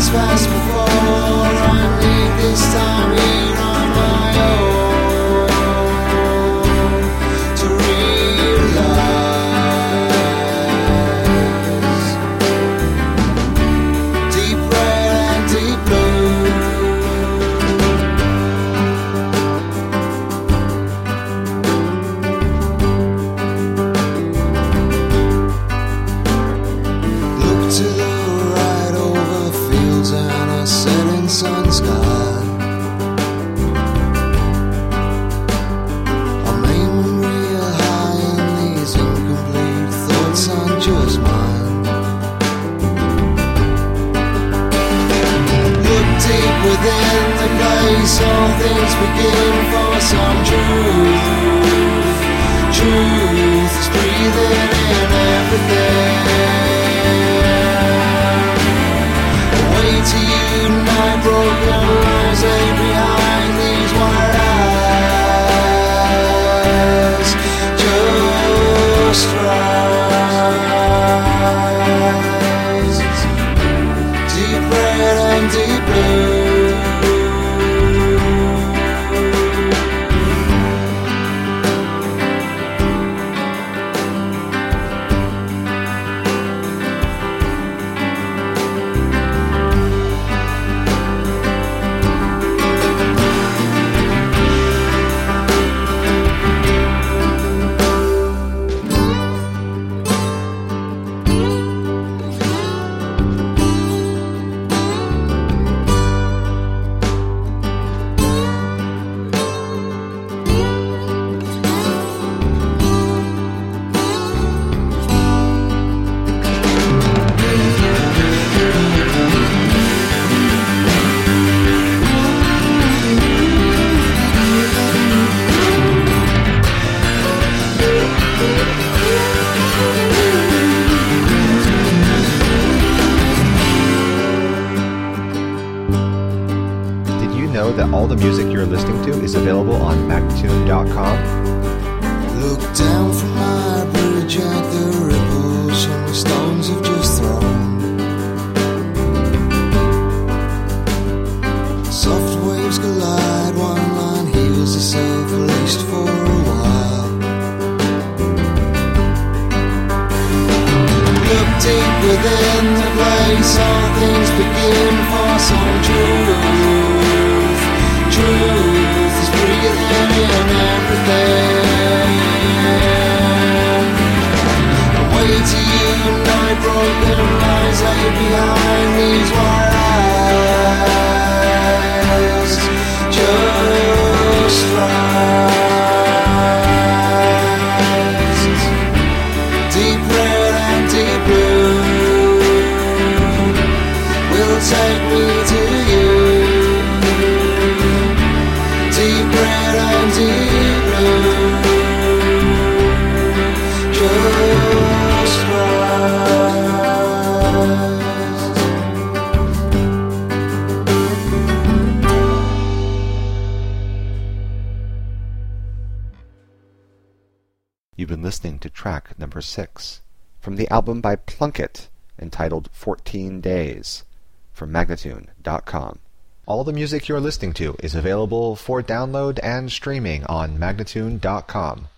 fast before I need this time here on my own to realize deep red and deep blue. Look to the right over fields and a setting sun sky. I'm aiming real high and these incomplete thoughts aren't just mine. Look deep within the place, all things begin for some truth. Truth is breathing in everything. A way to unite broken lives lay behind these wide eyes. Just rise. Deep red and deep blue. Did you know that all the music you're listening to is available on Magnatune.com? Look down from my bridge at the ripples from the stones have just thrown. Soft waves collide, one line heals itself, at least for a while. Look deep within the place, all things begin for some truth. Truth is breathing in everything. A way to unite broken lines lay behind these wide eyes. Just rise. Deep red and deep blue will take me to you. Deep red and deep blue. Just rise. You've been listening to track number 6 from the album by Plunkett entitled 14 Days from Magnatune.com. All the music you're listening to is available for download and streaming on Magnatune.com.